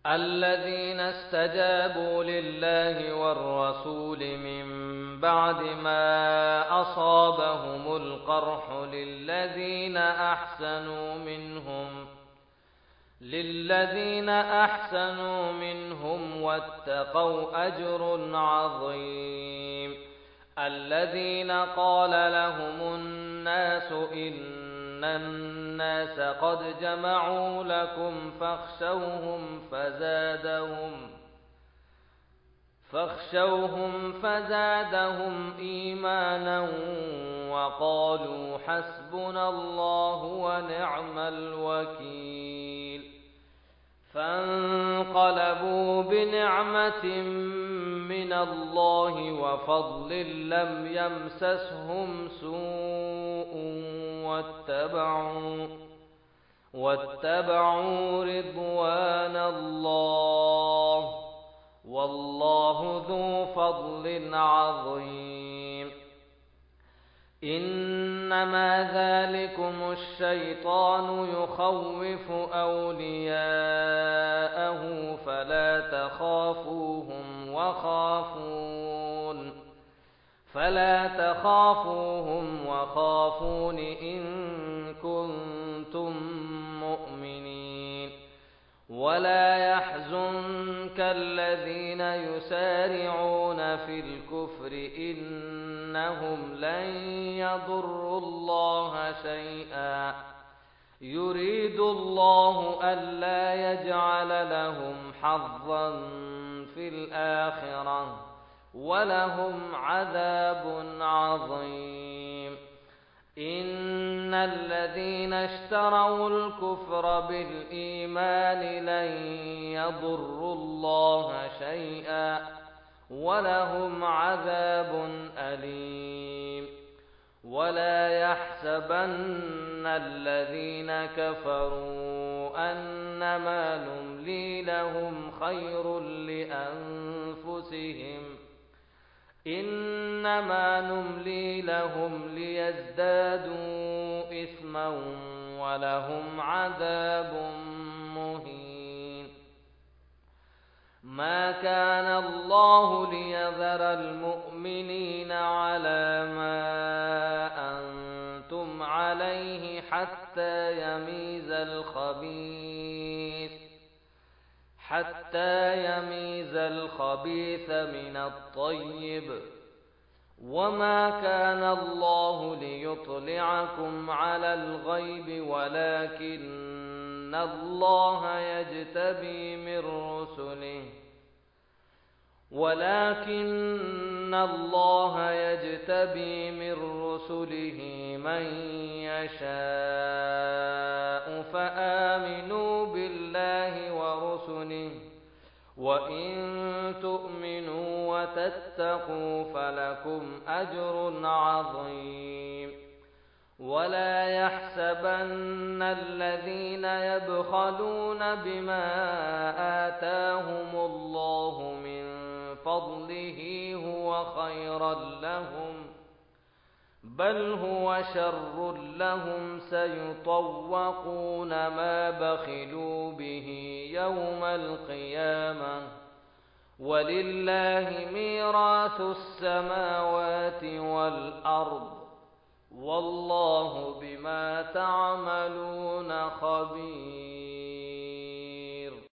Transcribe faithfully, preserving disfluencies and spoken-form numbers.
الذين استجابوا لله والرسول من بعد ما أصابهم القرح للذين أحسنوا منهم للذين أحسنوا منهم واتقوا أجر عظيم. الذين قال لهم الناس إن الناس قد جمعوا لكم فاخشوهم فزادهم فاخشوهم فزادهم إيمانا وقالوا حسبنا الله ونعم الوكيل. فانقلبوا بنعمة من الله وفضل لم يمسسهم سوء واتبعوا واتبعوا رضوان الله والله ذو فضل عظيم. إنما ذلكم الشيطان يخوف أولياءه فلا تخافوهم وخافون فلا تخافوهم وخافون إن كنتم مؤمنين. ولا يحزنك الذين يسارعون في الكفر إنهم لن يضروا الله شيئا يريد الله ألا يجعل لهم حظا في الآخرة ولهم عذاب عظيم. إن الذين اشتروا الكفر بالإيمان لن يضروا الله شيئا ولهم عذاب أليم. ولا يحسبن الذين كفروا أنما نملي لهم خير لأنفسهم إنما نملي لهم ليزدادوا إثما ولهم عذاب مهين. ما كان الله ليذر المؤمنين على ما أنتم عليه حتى يميز الخبيث حتى يميز الخبيث من الطيب. وما كان الله ليطلعكم على الغيب ولكن الله يجتبي من رسله ولكن الله يجتبي من رسله من يشاء فآمنوا بالله ورسله وإن تؤمنوا وتتقوا فلكم أجر عظيم. ولا يحسبن الذين يبخلون بما آتاهم الله من فضله هو خيرا لهم بل هو شر لهم سيطوقون ما بخلوا به يوم القيامة ولله ميراث السماوات والأرض والله بما تعملون خبير.